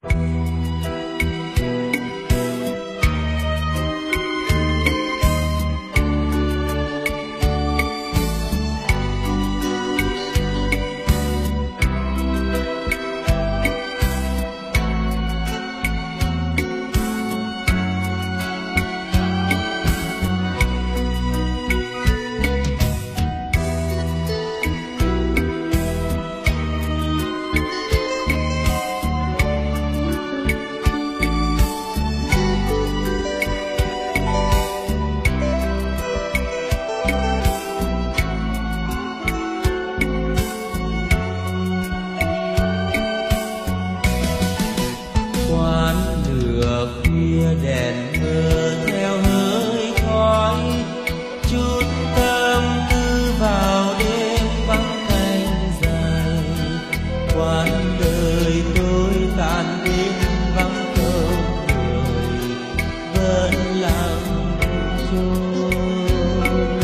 đèn mờ theo hơi khói, chút tâm tư vào đêm vắng canh dài. Quãng đời tôi tàn bên vắng câu người vẫn lặng trôi.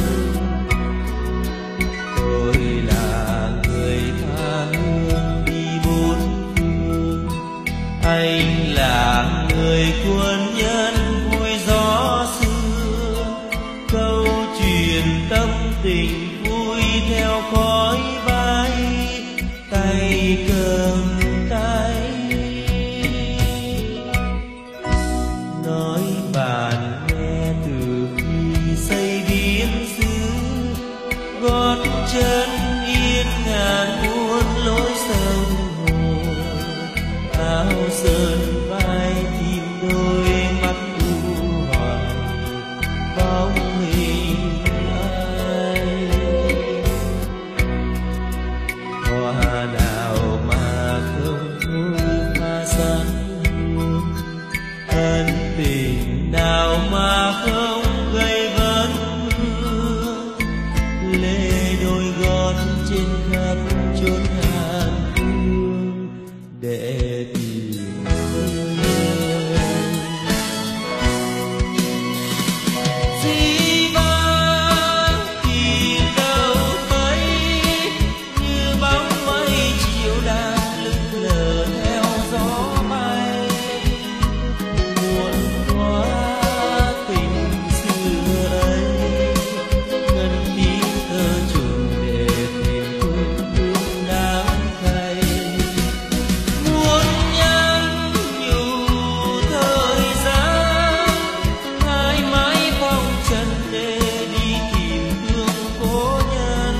Tôi là người tha hương đi bốn phương, anh là người quân nhân vui gió xưa. Câu chuyện tâm tình vui theo khói bay, tay cầm tay. Nói bạn nghe từ khi xây biên xứ, gót chân yên ngàn muôn lối sông hồ. Áo sơn vai tìm đôi mắt u hoài, bóng hình ai. Hoa nào mà không thôi pha sáng hương, ân tình nào mà không gây vấn vương. Lê đôi gót trên khắp chốn hàn hương để tìm dĩ vãng tìm đâu thấy, như bóng mây chiều đang lững lờ theo gió bay. Muôn hoa tình xưa ấy, ngân tiếng thơ trùng để tìm quên hương đáng cay. Muốn nhắn nhủ thời gian, mãi mãi phong trần để đi tìm thương cố nhân.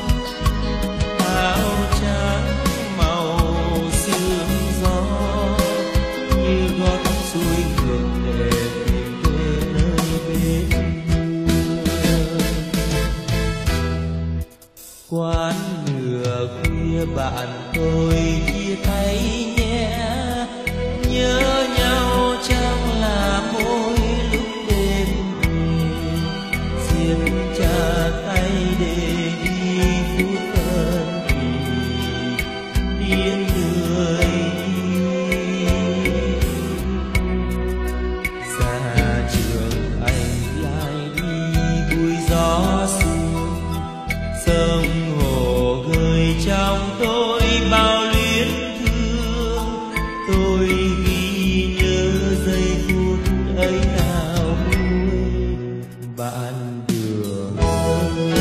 Áo trắng màu sương gió, như gót xuôi ngược để tìm về nơi bên mưa. Quán nửa khuya bạn tôi chia tay nhé, nhớ nhau chẳng là mỗi lúc đêm về. Siết chặt tay để đi phút phân kỳ, điên người đi. Xa trường anh lại đi bụi gió xuân, sông hồ gợi trong tôi bao luyến thương. Tôi ghi nhớ giây phút ấy nào vui bạn đường ơi.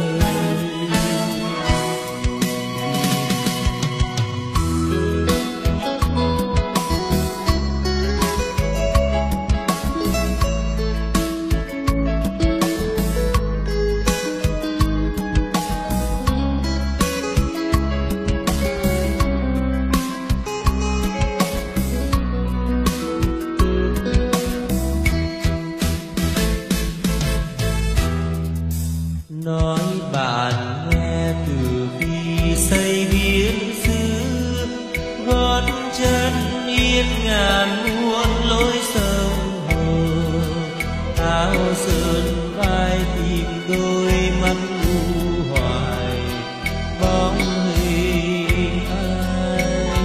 Nói bạn nghe từ khi xây biên xứ, gót chân yên ngàn muôn lối sông hồ. Áo sơn vai tìm đôi mắt u hoài, bóng hình ai.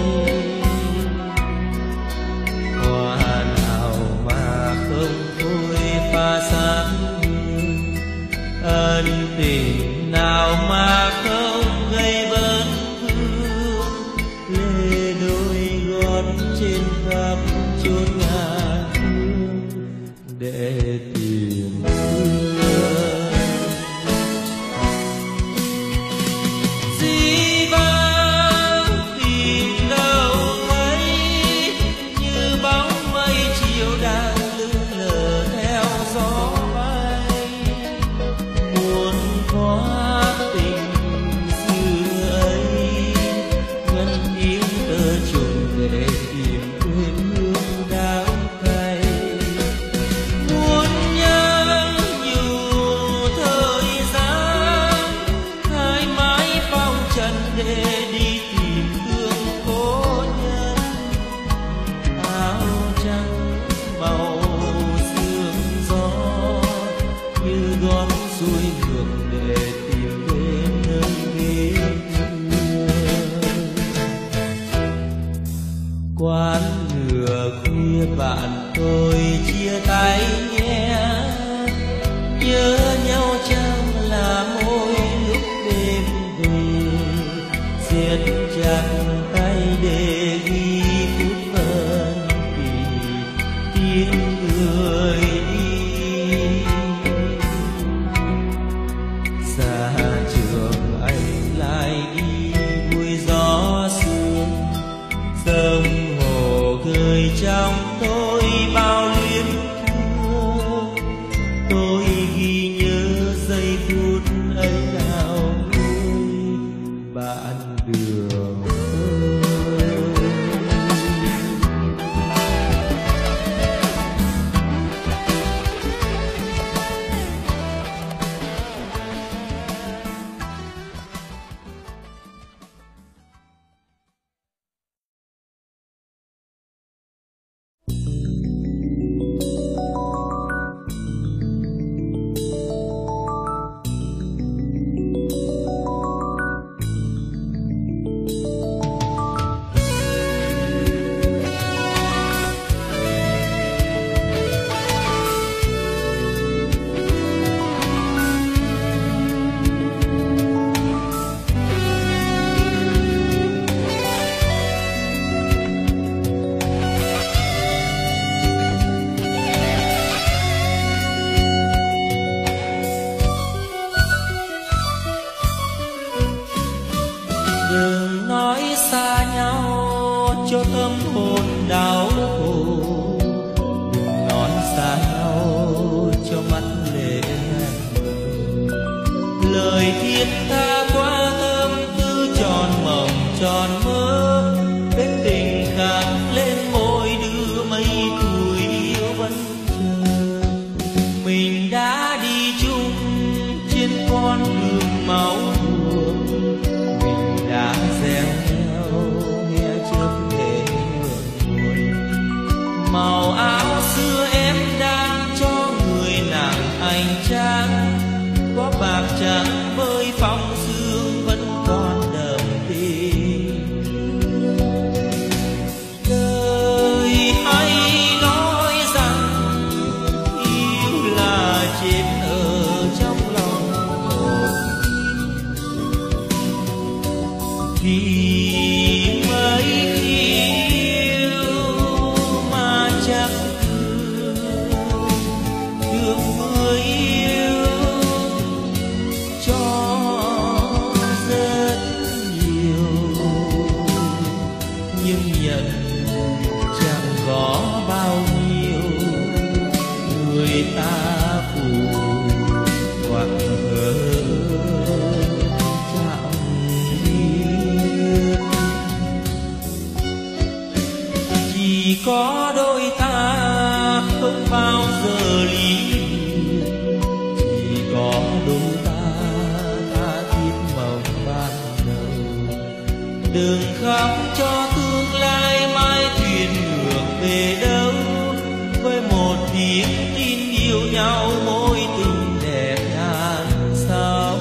Hoa nào mà không thôi pha sáng hương, ân tình nào mà không gây vấn vương. Lê đôi gót trên để tìm quên hương đắng cay. Muốn nhớ nhiều thời gian hai mái phong trần để đi tìm thương cố nhân. Áo trắng màu sương gió như gót xuôi ngược để tìm đến nơi ghế thương. Quán nửa khuya bạn tôi chia tay nhé, nhớ nhau chẳng là môi lúc đêm về, siết chặt tay để ghi phút phân kỳ tiếng người đi. Xa trường anh lại đi vui gió sương, sớm hồ cười trong tôi bao luyến thương. Tôi ghi nhớ giây phút ấy nào vui bạn đường ơi. Đừng nói xa nhau cho tâm hồn đau khổ, đừng nói xa nhau cho mắt lệ ngàn. Lời thiết tha quá tâm tư tròn mộng tròn mơ, vết tình khắc lên môi đưa mấy tuổi yêu vẫn chờ. Mình đã đi chung trên con đường máu buồn, đã gieo nhau nghe chớp để hương buồn. Màu áo xưa em đang cho người nàng anh trang, có bạc trắng với phong sương vẫn còn đậm tình. Đời hay nói rằng yêu là chết ở trong lòng vì mấy khi yêu mà chắc thương người yêu cho rất nhiều, nhưng nhận chẳng có bao nhiêu. Người ta phụ hoặc hờ chỉ có đôi ta không bao giờ ly biệt, chỉ có đôi ta tha thiết mộng ban đầu. Đừng khóc cho tương lai mai thuyền ngược về đâu, với một tiếng tin yêu nhau mối tình đẹp ngàn sao.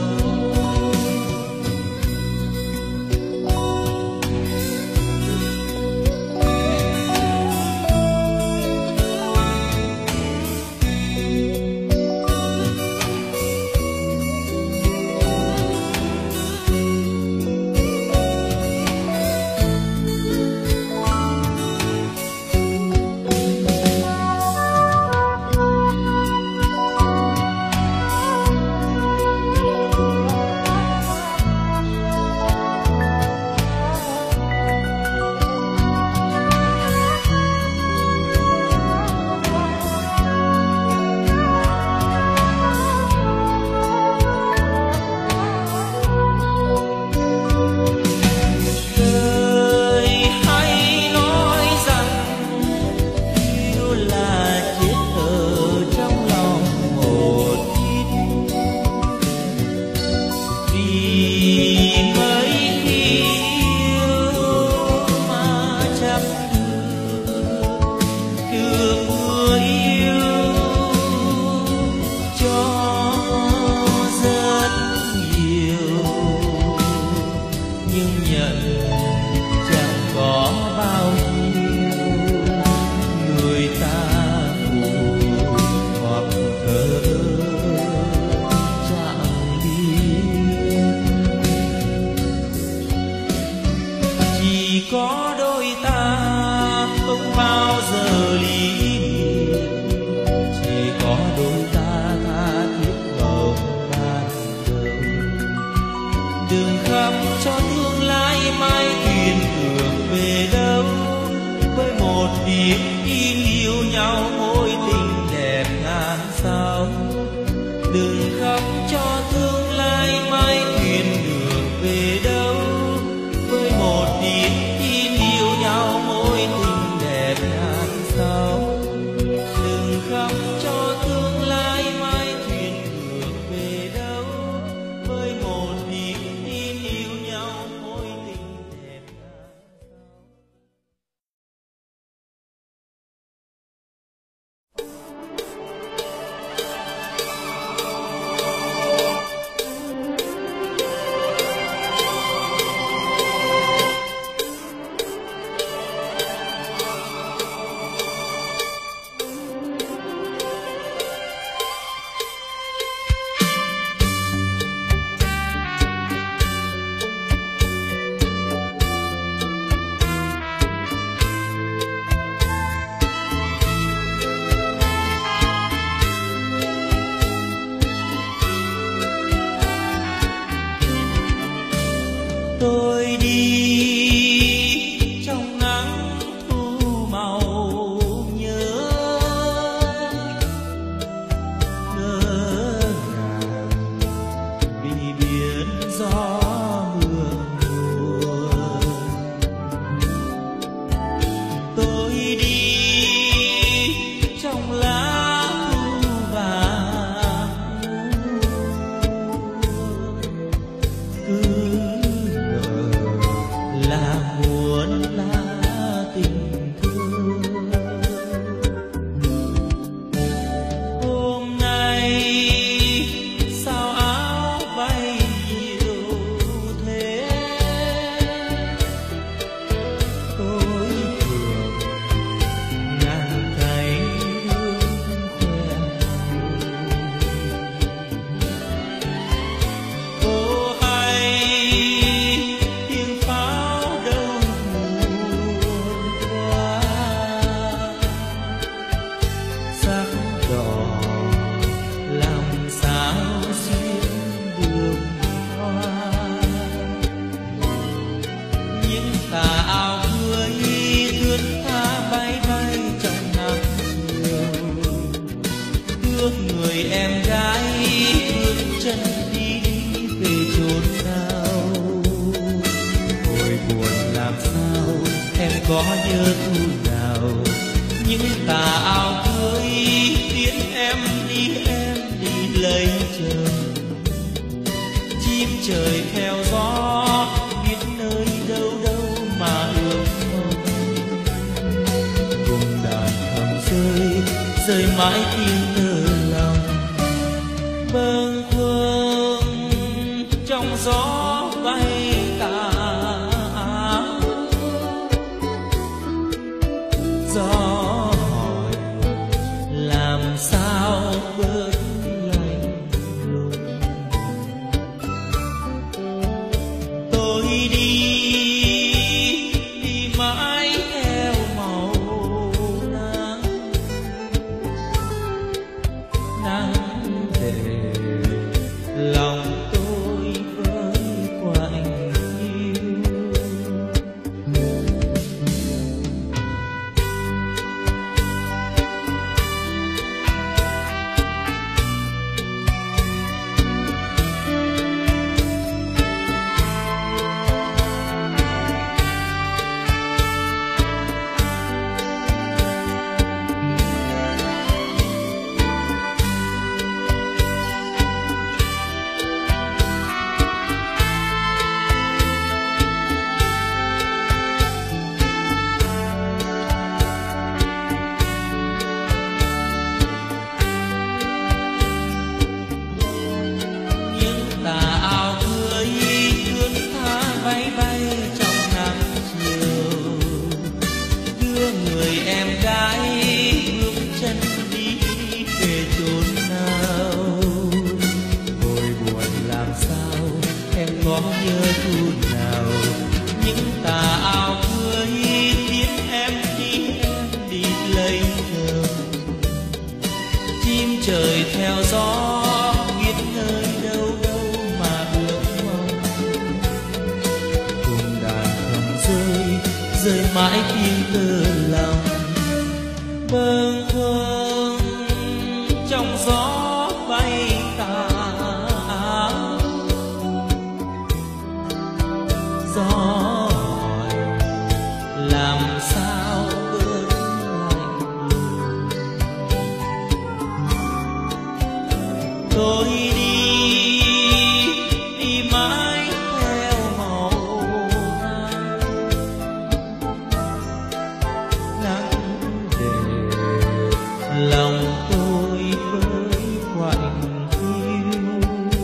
đôi ta không bao giờ ly biệt, chỉ có đôi ta tha thiết bầu ban đầu. Đừng khóc cho tương lai mai thuyền đường về đâu, với một niềm tin yêu nhau mối tình đẹp ngàn sao. Đừng khóc cho tương lai mai thuyền đường về đâu, với một niềm tin yêu nhau mối tình đẹp ngàn sao. Đừng khóc cho tương lai mai thuyền đường về đâu, với một niềm tin yêu nhau mối tình đẹp ngàn tôi đi trong nắng thu màu nhớ ngỡ ngàng vì biển gió mưa mùa. Tôi đi trong lá thu vàng cứ là muôn lá tình thương. Hôm nay sao áo bay nhiều thế, tôi thường ngàn cánh hương khoe. Cô hay tiếng pháo đâu buồn quá, sắc đỏ làm sao xuyên đường hoa. Những tà áo cưới thướt tha bay bay trong nắng chiều, thương người em gái bước chân đi về chốn nào. Hồi buồn làm sao em có nhớ thu nào, những tà áo cưới tiễn em đi lấy chồng. Chim trời theo gió biết nơi đâu đâu mà ước mong, cùng đàn thầm rơi mãi tiếng nở lòng. Bâng khuâng trong gió bay tà áo, gió hỏi làm sao bớt lạnh lùng. Tôi đi mãi theo màu nắng, nắng để lòng tôi với quạnh hiu. có nhớ thu nào những tà áo cưới mãi tin từ lòng bâng khuâng trong gió bay tà áo. Gió hỏi làm sao bớt lạnh lùng. Tôi đi mãi theo màu nắng về lòng tôi với quạnh hiu.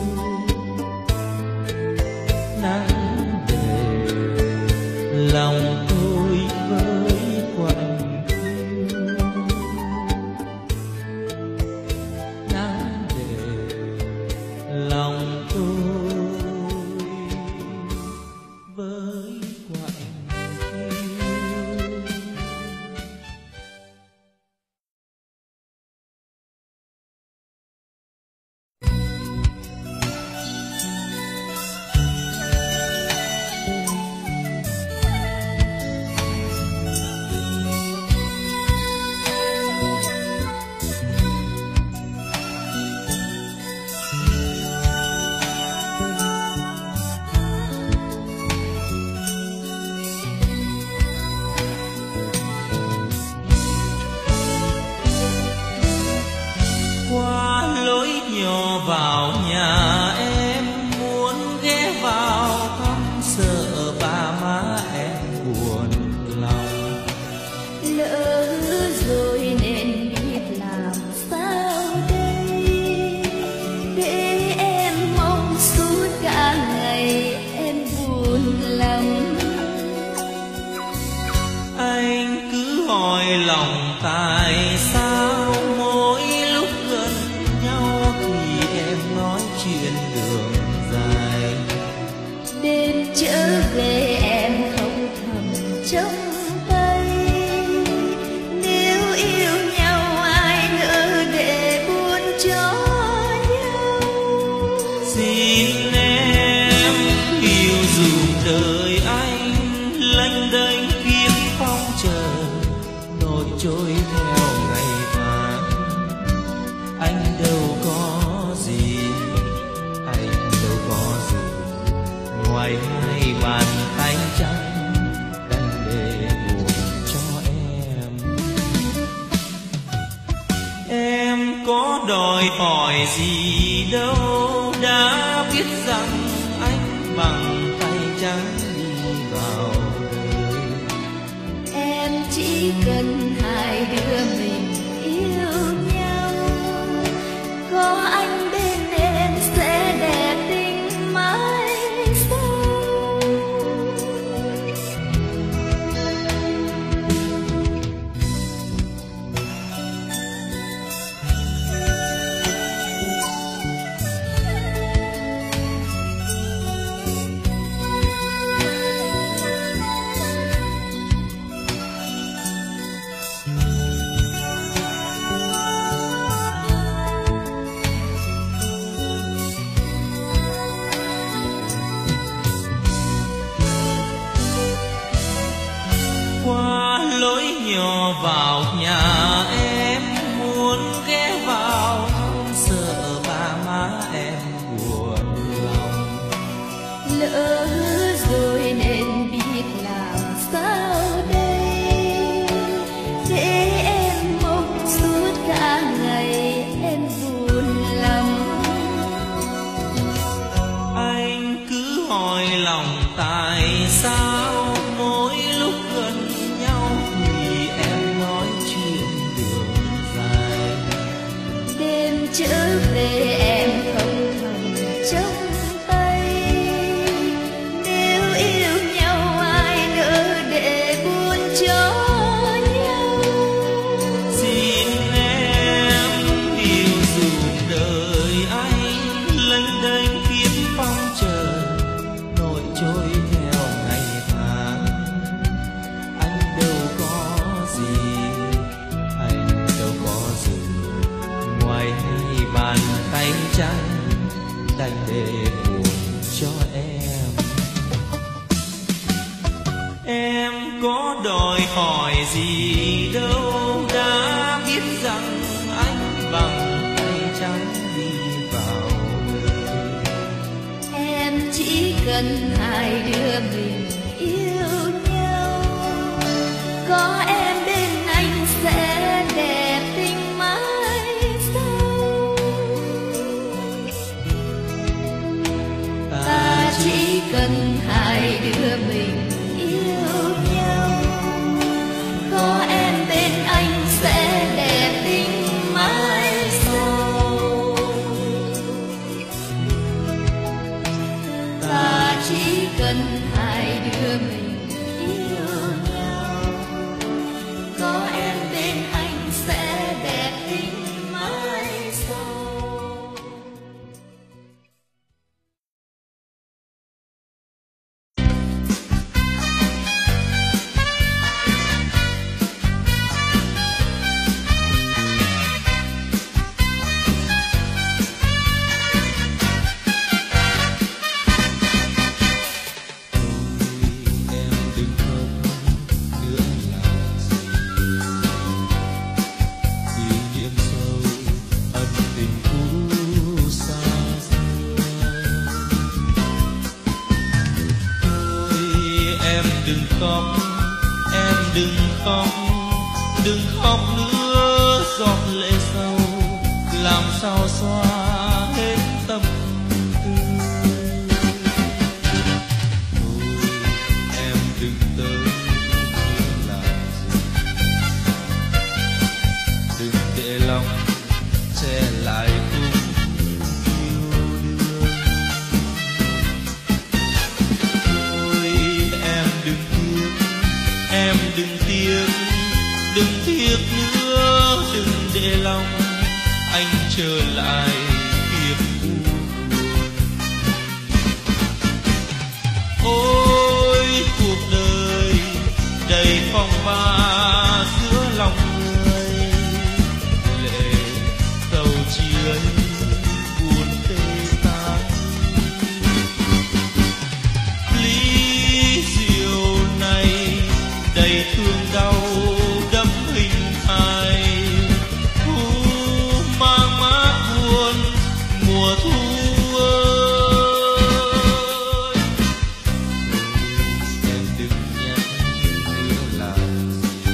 Nắng về lòng tôi với quạnh hiu. Nắng về lòng tôi với quạnh hiu. Qua lối nhỏ vào nhà em muốn ghé vào thăm, sợ ba má em buồn lòng. Lỡ rồi nên biết làm sao đây, để em mong suốt cả ngày em buồn lòng. Anh cứ hỏi lòng tại sao mỗi lúc gần nhau thì em nói chuyện đường dài. Đêm trở về em không thầm trong tay, nếu yêu nhau ai nỡ để buồn cho nhau. Xin em hiểu dùm đời anh lênh đênh kiếp phong trần nổi trôi theo ngày tháng. Anh đâu có gì, anh đâu có gì ngoài hai bàn tay trắng đành để buồn cho em. Em có đòi hỏi gì đâu, đã biết rằng anh bằng tay trắng đi vào đời. Em chỉ cần hai đứa mình yêu nhau, có anh bên em sẽ đẹp tình mãi sau. Qua lối nhỏ vào nhà em muốn ghé vào thăm, sợ ba má em buồn lòng. Lỡ rồi nên biết làm sao đây, để em mong suốt cả ngày em buồn lòng. Anh cứ hỏi lòng tại sao mỗi lúc gần nhau thì em nói chuyện đường dài. Đêm trở về em không thầm trong tay, nếu yêu nhau ai nỡ để buồn cho nhau. Xin em hiểu dùm đời anh lênh đênh kiếp phong trần nổi trôi theo ngày tháng. Anh đâu có gì, anh đâu có gì ngoài hai bàn tay trắng đành để buồn cho em. Em có đòi hỏi gì đâu, đã biết rằng anh bằng tay trắng đi vào đời. Em chỉ cần hai đứa mình yêu nhau, có em bên anh sẽ đẹp tình mãi sau. Ta chỉ cần hai đứa mình yêu nhau, có em bên anh sẽ đẹp tình mãi sau. Ta chỉ cần hai đứa mình yêu nhau, có em bên anh sẽ đẹp tình mãi sau. Đừng khóc nữa, giọt lệ sâu làm sao xóa hết tâm tư. Thôi em đừng tới làm gì, đừng để lòng che lại cung yêu đương. Thôi em đừng tiếc, em đừng tiếc, đừng tiếc nữa, đừng để lòng anh trở lại kiếp buồn. Ôi cuộc đời đầy phong ba giữa lòng người, lệ sầu chia buồn tê tái. Ly rượu này đầy thương đau đẫm hình hài, mang mát buồn mùa thu ơi. Em đừng nhắc nữa làm gì,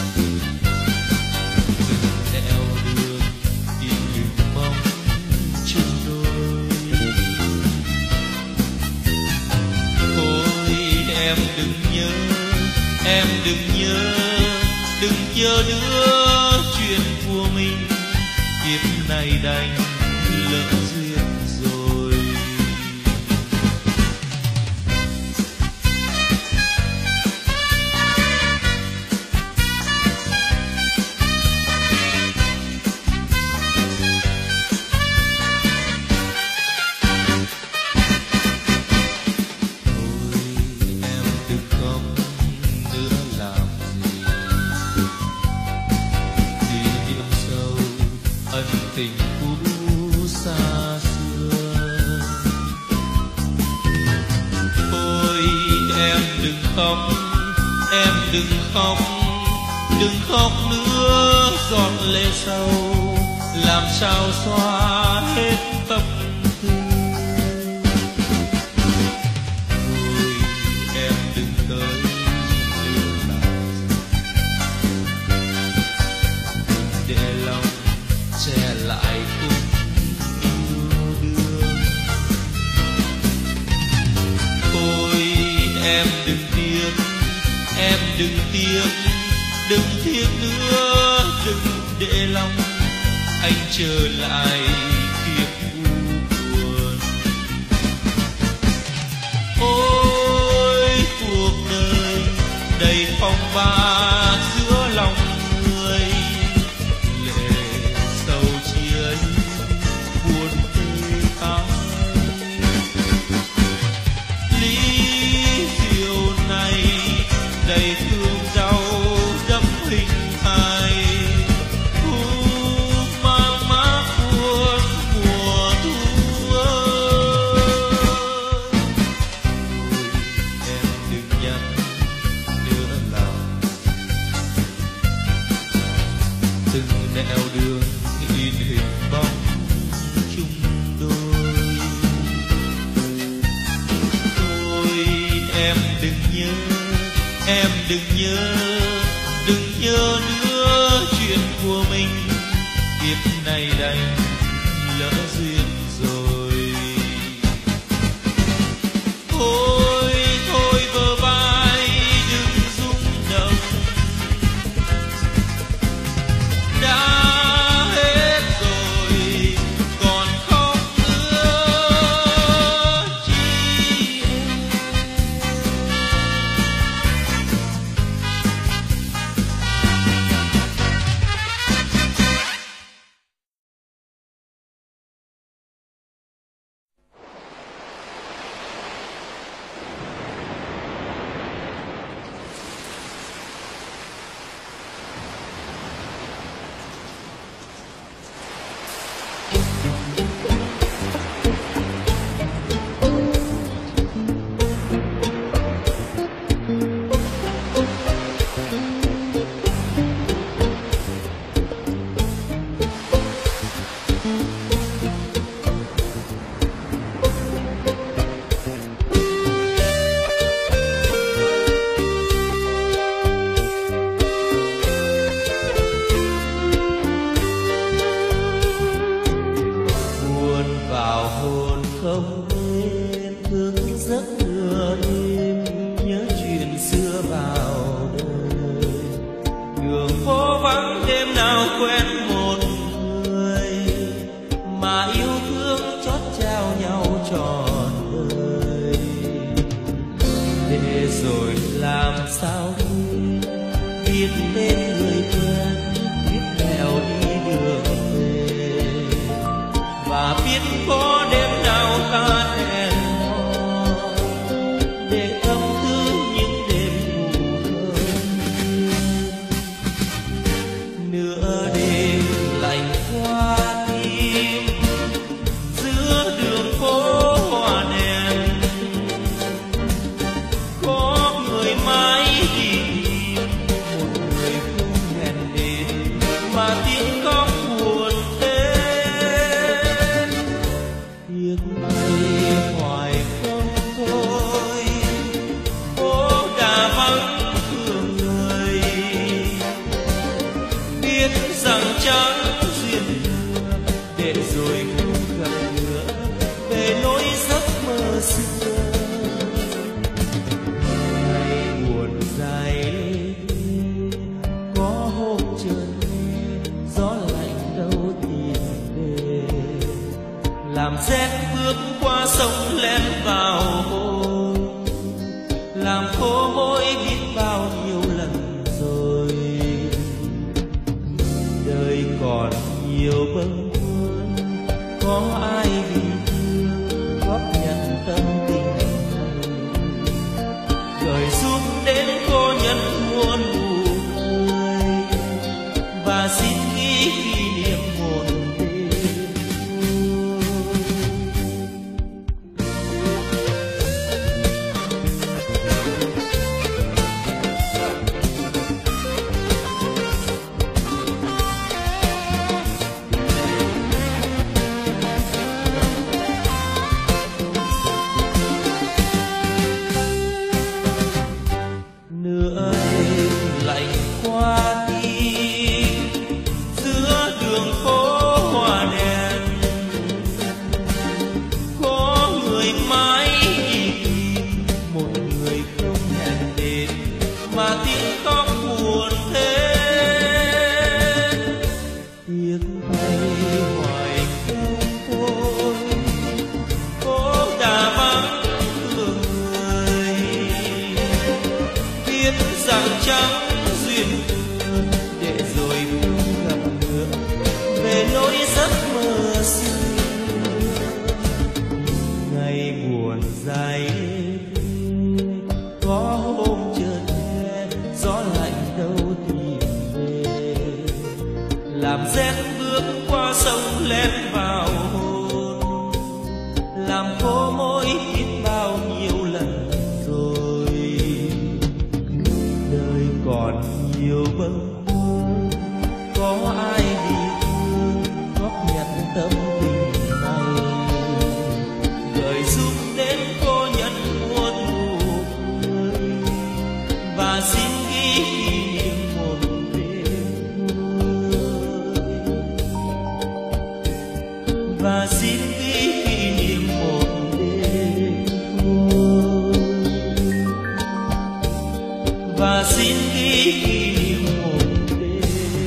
đừng theo đường thì đừng mong chung đôi. Thôi em đừng nhớ, em đừng nhớ, đừng nhớ nữa chuyện của mình, kiếp này đành lỡ duyên rồi. Tình cũ xa xưa, thôi em đừng khóc, em đừng khóc, đừng khóc nữa, giọt lệ sâu làm sao xóa hết tâm tư. Thôi em đừng tới nữa làm gì, để lòng che lại cung yêu đương. Thôi em đừng tiếc, em đừng tiếc, đừng tiếc nữa, đừng để lòng anh trở lại kiếp buồn. Ôi cuộc đời đầy phong ba giữa lòng người, sầu chia buồn tê tái. Ly rượu này đầy thương đau đẫm hình hài, mang mát buồn mùa thu ơi. Em đừng nhắc nữa làm nẻo đường in hình bóng chung đôi. Thôi em đừng nhớ, em đừng nhớ, đừng nhớ nữa chuyện của mình, kiếp này đành lỡ duyên rồi. Thôi thôi bờ vai đừng rung động, đã hết rồi còn khóc nữa chi em. Vào hồn không quên thức giấc nửa đêm, nhớ chuyện xưa vào đời. Đường phố vắng đêm nào quen một người, mà yêu thương chót trao nhau trọn đời. Để rồi làm sao biết tên người quen, biết nẻo đi đường về, và biết có đêm nào ta hẹn hò để tâm tư những đêm ngủ không. Nửa đêm lạnh qua tim, giữa đường phố hoa đèn, có người mãi đi tìm, một người không hẹn đến, mà tiếng khóc buồn thế. Tiếc thay hoài không thôi, phố đã vắng thương người, biết rằng chẳng duyên nữa, để rồi không gặp nữa về nỗi giấc mơ xưa. Ngày buồn dài có hôm chợt nghe gió lạnh đâu tìm về, làm rét bước qua sông lén vào hồn, làm khô môi biết bao nhiêu lần rồi. Đời còn nhiều bâng khuâng, có ai vì thương góp nhận tâm tình này, đời giúp đến cô nhân muôn nụ cười, và xin ghi kỷ niệm một nửa đêm lạnh qua tim, giữa đường phố hoa đèn, có người mãi đi tìm, một người không hẹn đến, mà tiếng khóc buồn thế. Tiếc thay hoài không thôi, phố đã vắng thương người, biết rằng chẳng duyên thương, để rồi không gặp nữa về nỗi giấc mơ xưa. Ngày buồn dài có hôm chợt nghe gió lạnh đâu tìm về, làm rét bước qua sông lén vào hồn, làm khô môi biết bao nhiêu lần rồi. Đời còn nhiều bâng khuâng, có ai tâm tình này, gợi giúp đến cô nhân muôn nụ cười và xin ghi kỷ niệm một đêm vui, và xin ghi kỷ niệm một đêm vui, và xin ghi kỷ niệm một đêm.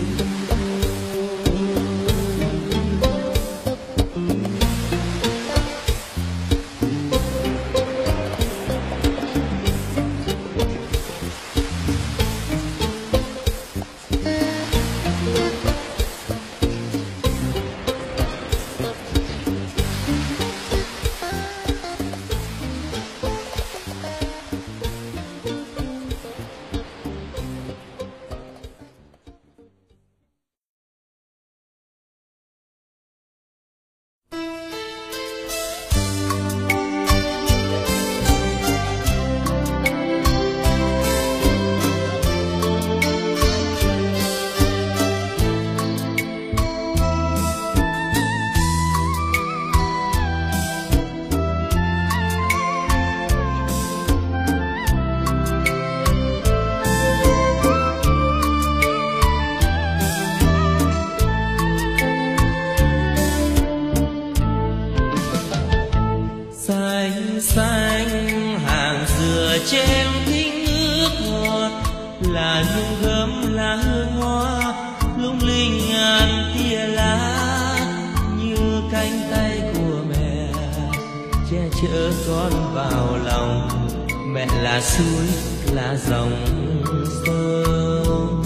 Xanh hàng dừa trên thinh nước ngọt là những gấm lá hương hoa lung linh ngàn tia lá, như cánh tay của mẹ che chở con vào lòng. Mẹ là suối là dòng sông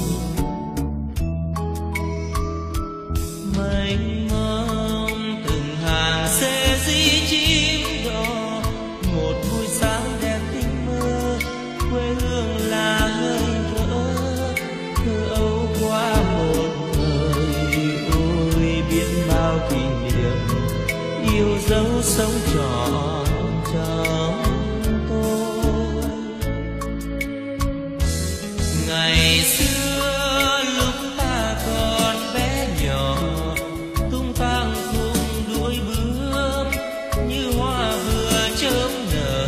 mênh mông, từng hàng xe di chim đỏ, một buổi sáng đẹp tinh mơ. Quê hương là hơi thở, thơ ấu qua một thời. Ôi biết bao kỷ niệm yêu dấu sống trọn trong tôi. Ngày xưa lúc ta còn bé nhỏ, tung tăng cùng đuổi bướm như hoa vừa chớm nở.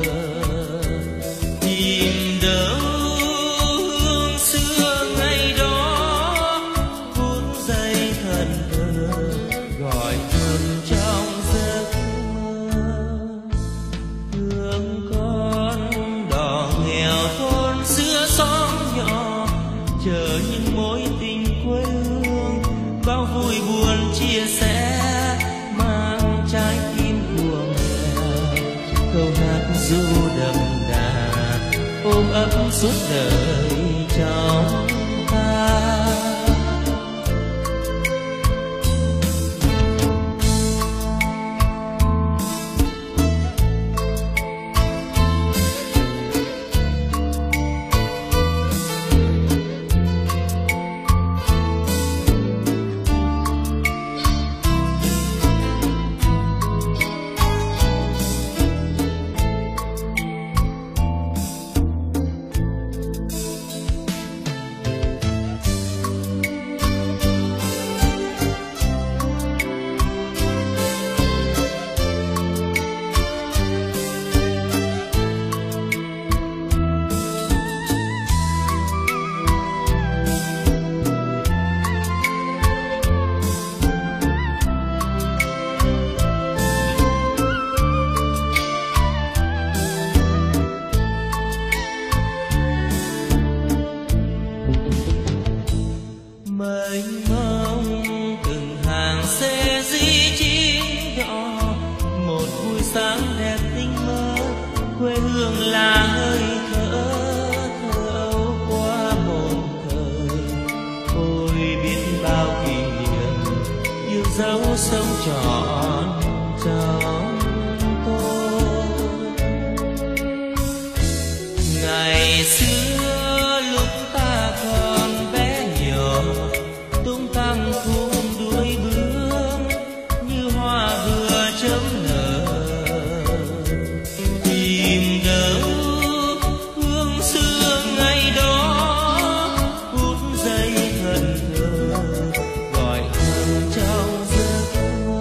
Tìm đâu hương xưa ngày đó, phút giây thần thơ gọi thầm trong giấc mơ. Thương con đò nghèo thôn xưa xóm nhỏ, chờ những mối tình quê hương, bao vui buồn chia sẻ, mang trái tim của mẹ. Câu hát ru đậm đà ôm ấp suốt đời trong ta. Mênh mông từng hàng xe di chim đỏ, một buổi sáng đẹp tinh mơ. Quê hương là hơi thở, thơ ấu qua một thời. Ôi biết bao kỷ niệm yêu dấu sống trọn trong tôi. Ngày xưa lúc ta còn bé nhỏ, tung tăng cùng đuổi bướm như hoa vừa chớm nở. Tìm đâu hương xưa ngày đó, phút giây thần thơ gọi thầm trong giấc mơ.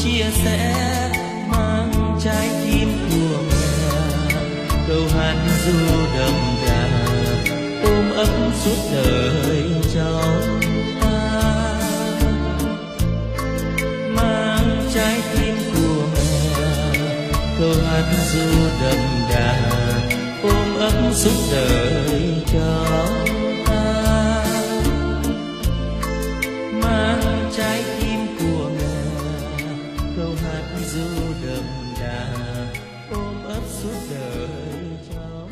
chia sẻ, mang trái tim của mẹ. Câu hát ru đậm đà ôm ấp suốt đời cháu ta, mang trái tim của mẹ. Câu hát ru đậm đà ôm ấp suốt đời cháu ta, mang trái tim của mẹ. Câu hát ru đậm đà ôm ấp suốt đời cháu.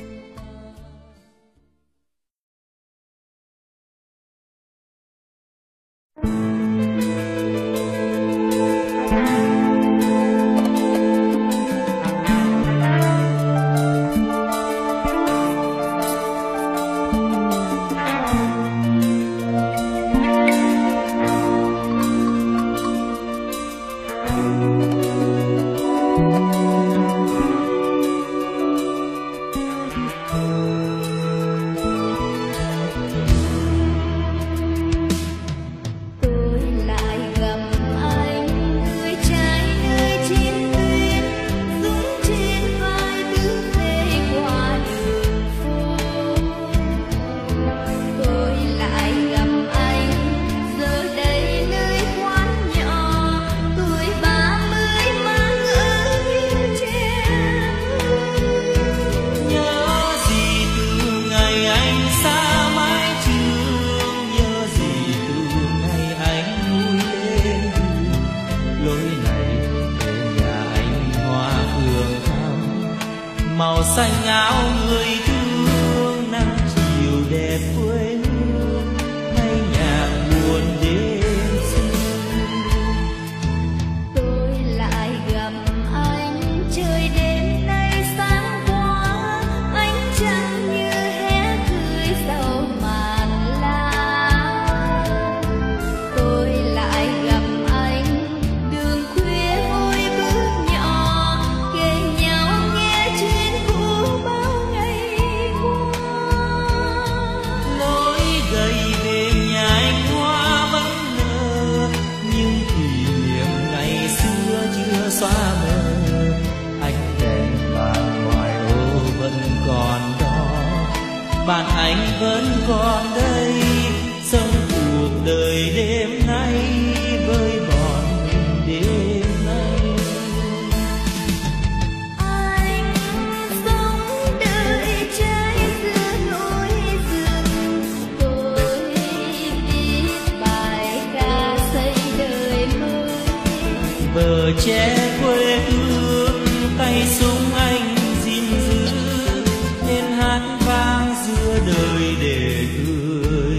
Màu xanh áo người thương, nắng chiều đẹp quê hương, hay nhạc buồn đêm xưa. Tôi lại gặp anh, trời đêm nay sáng quá, ánh trăng như hé cười sau màn lá. Tôi lại gặp anh, đường khuya ôi bước nhỏ, kề nhau nghe chuyện cũ bao ngày qua. Lối gầy về nhà anh hoa vẫn nở, nhưng kỷ niệm ngày xưa chưa xóa mờ. Ánh đèn vàng ngoài ô vẫn còn đó, bạn anh vẫn còn đây, sống cuộc đời đêm nay với bọn mình đêm nay. Anh sống đời trái giữa núi rừng, tôi viết bài ca xây đời mới. Bờ tre quê hương, tay súng anh gìn giữ, nên hát vang giữa đời để người.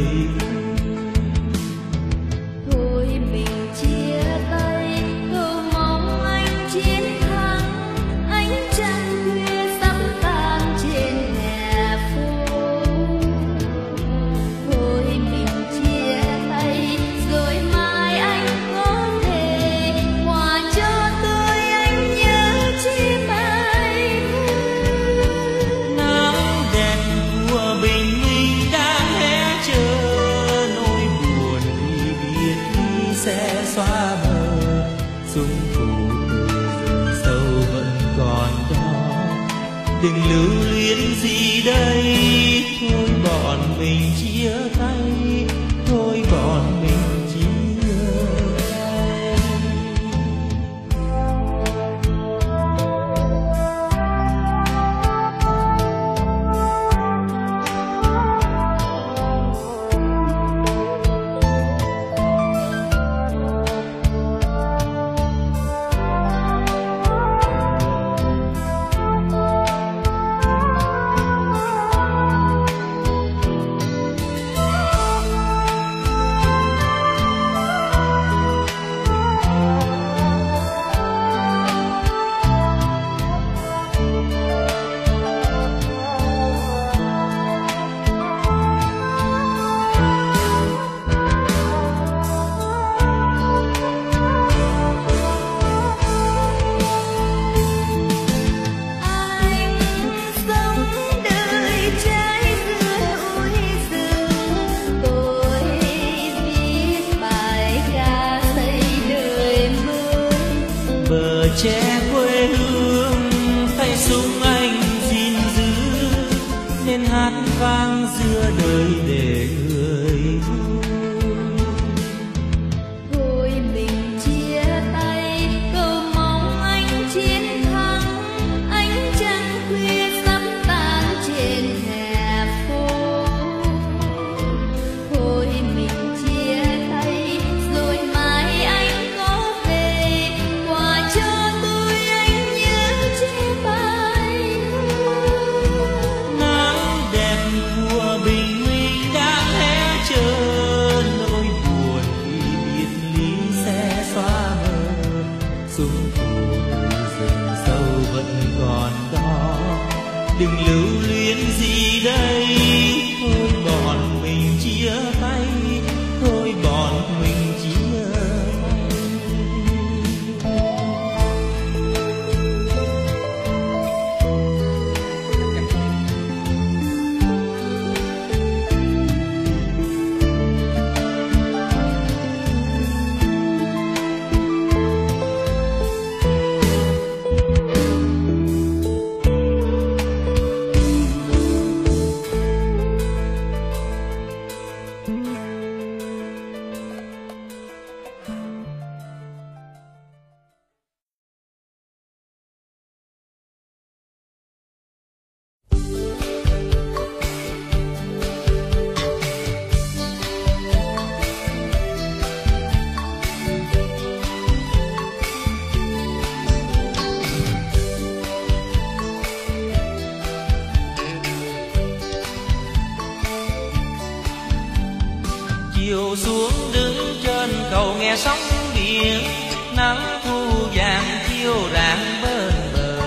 Thôi mình chia tay, cầu mong anh chiến thắng, ánh trăng khuya sắp tan trên hè phố. Thôi mình chia tay, rồi mai anh có thể hòa cho tôi anh nhớ chi mai hương. Nắng đèn của bình minh đã hé chờ, nỗi buồn khi biết đi sẽ xóa mờ. Súng phủ từ rừng sâu vẫn còn đó, đừng lưu luyến gì đây. Thôi bọn mình chia tay, thôi bọn mình chia tay. che quê hương, tay súng anh gìn giữ nên hát vang giữa đời để người thôi mình chia tay, cầu mong anh chiến thắng, ánh trăng khuya sắp tan trên hè phố. Thôi mình chia tay rồi mai anh có về, quà cho tôi anh nhớ che bài hương. nắng đẹp của bình minh đã hé trơn nỗi buồn khi biệt ly sẽ xóa mờ. Súng phù rừng sâu vẫn còn đó, đừng lưu luyến gì đây. Thôi bọn mình chia tay, thôi bọn mình chia tay. Chiều xuống đứng trên cầu nghe sóng biển, nắng thu vàng chiếu rạng bên bờ.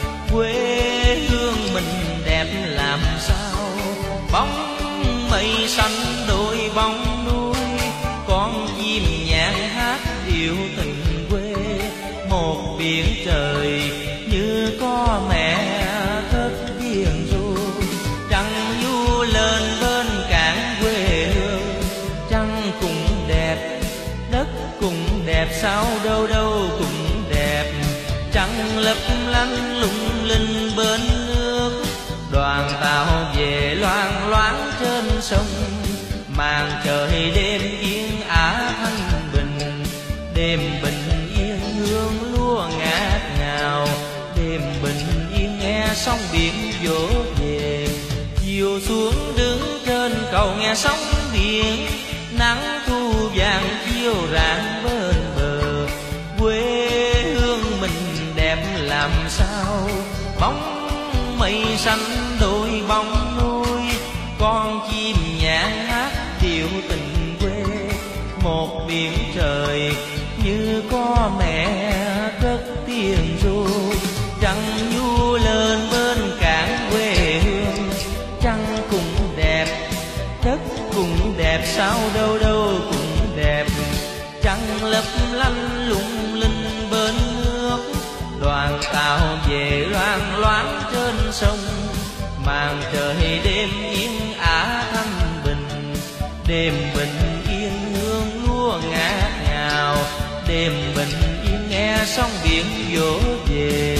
Quê hương mình đẹp làm sao, bóng mây xanh đôi bóng núi, con chim nhạn hát yêu tình quê. Một biển trời như có mẹ cất tiếng ru, trăng du lên bên cảng quê hương. Trăng cũng đẹp, đất cũng đẹp, sao đâu đâu cũng đẹp. Trăng lấp lánh lung linh bên nước, đoàn tàu về loang loáng trên sông. Màn trời đêm yên ả thanh bình, đêm bình yên hương lúa ngát ngào. Đêm bình yên nghe sóng biển vỗ về, chiều xuống đứng trên cầu nghe sóng biển, nắng thu vàng chiếu rạng bên bờ. Quê hương mình đẹp làm sao, bóng mây xanh đôi bóng núi, con chim nhạn hát điệu tình quê. Một biển trời như có mẹ cất tiếng ru, trăng du lên bên cảng quê hương. Trăng cũng đẹp, đất cũng đẹp, sao đâu đâu cũng đẹp. Trăng lấp lánh lung linh bên nước, đoàn tàu về loang loáng trên sông. Màn trời đêm yên ả thanh bình, đêm bình yên hương lúa ngát ngào. Đêm bình yên nghe sóng biển vỗ về.